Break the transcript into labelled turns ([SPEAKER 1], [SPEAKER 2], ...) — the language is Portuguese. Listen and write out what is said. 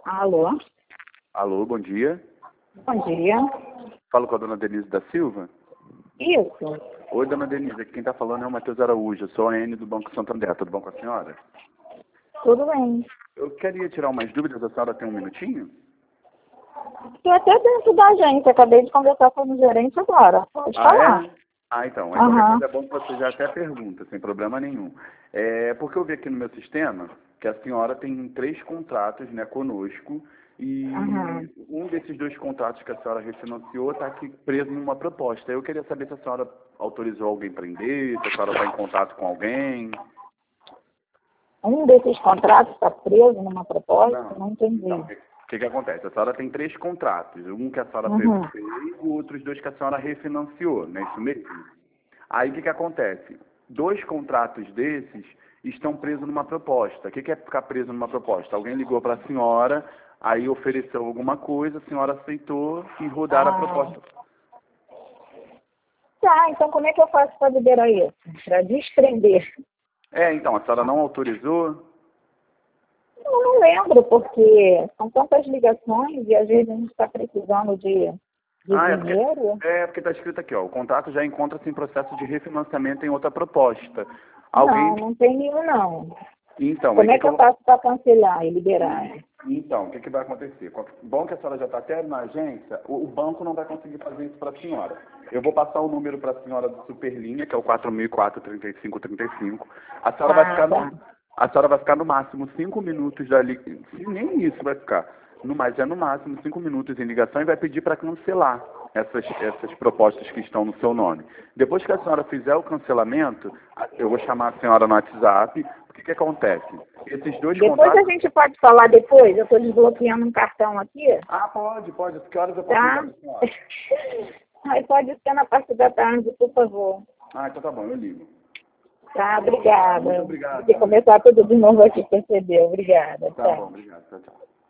[SPEAKER 1] Alô?
[SPEAKER 2] Alô, bom dia.
[SPEAKER 1] Bom dia.
[SPEAKER 2] Falo com a dona Denise da Silva.
[SPEAKER 1] Isso.
[SPEAKER 2] Oi, dona Denise. Aqui quem está falando é o Matheus Araújo. Eu sou a N do Banco Santander. Tudo bom com a senhora?
[SPEAKER 1] Tudo bem.
[SPEAKER 2] Eu queria tirar umas dúvidas. A senhora tem um minutinho?
[SPEAKER 1] Estou até dentro da agência. Acabei de conversar com o gerente agora. Pode falar.
[SPEAKER 2] É? Então. Qualquer
[SPEAKER 1] Aham.
[SPEAKER 2] coisa é bom que você já até pergunta, sem problema nenhum. É porque eu vi aqui no meu sistema que a senhora tem 3 contratos, né, conosco. E
[SPEAKER 1] Aham.
[SPEAKER 2] um desses 2 contratos que a senhora refinanciou está aqui preso numa proposta. Eu queria saber se a senhora autorizou alguém para prender, se a senhora está em contato com alguém.
[SPEAKER 1] Um desses contratos está preso numa proposta?
[SPEAKER 2] Não.
[SPEAKER 1] Não entendi.
[SPEAKER 2] Então, o que acontece? A senhora tem 3 contratos. Um que a senhora
[SPEAKER 1] Uhum.
[SPEAKER 2] fez e outros 2 que a senhora refinanciou, não é isso mesmo? Aí o que acontece? 2 contratos desses estão presos numa proposta. O que é ficar preso numa proposta? Alguém ligou para a senhora, aí ofereceu alguma coisa, a senhora aceitou e rodaram a
[SPEAKER 1] Ah.
[SPEAKER 2] proposta.
[SPEAKER 1] Tá, então como é que eu faço para liberar isso? Para desprender?
[SPEAKER 2] Então, a senhora não autorizou?
[SPEAKER 1] Eu não lembro, porque são tantas ligações e às vezes a gente está precisando de dinheiro.
[SPEAKER 2] Porque está escrito aqui, ó, o contrato já encontra-se em processo de refinanciamento em outra proposta.
[SPEAKER 1] Não,
[SPEAKER 2] Alguém.
[SPEAKER 1] não tem nenhum não.
[SPEAKER 2] Então,
[SPEAKER 1] Como é que eu faço para cancelar e liberar?
[SPEAKER 2] Então, o que vai acontecer? Bom que a senhora já está até na agência, o banco não vai conseguir fazer isso para a senhora. Eu vou passar o número para a senhora do Superlinha, que é o 4004-3535. A senhora vai ficar
[SPEAKER 1] Tá.
[SPEAKER 2] a senhora vai ficar no máximo 5 minutos dali. Nem isso vai ficar. No máximo 5 minutos em ligação e vai pedir para cancelar essas propostas que estão no seu nome. Depois que a senhora fizer o cancelamento, eu vou chamar a senhora no WhatsApp. O que acontece? Esses 2
[SPEAKER 1] Depois
[SPEAKER 2] contratos.
[SPEAKER 1] a gente pode falar depois. Eu estou desbloqueando um cartão aqui.
[SPEAKER 2] Pode. Que horas eu posso ligar
[SPEAKER 1] Tá?
[SPEAKER 2] para a senhora?
[SPEAKER 1] Aí pode ser na parte da tarde, por favor.
[SPEAKER 2] Então tá bom, eu ligo.
[SPEAKER 1] Tá, obrigada.
[SPEAKER 2] Muito obrigado.
[SPEAKER 1] Tem que começar tudo de novo aqui, percebeu? Obrigada.
[SPEAKER 2] Tá
[SPEAKER 1] Tchau.
[SPEAKER 2] bom, obrigado. Tchau, tchau.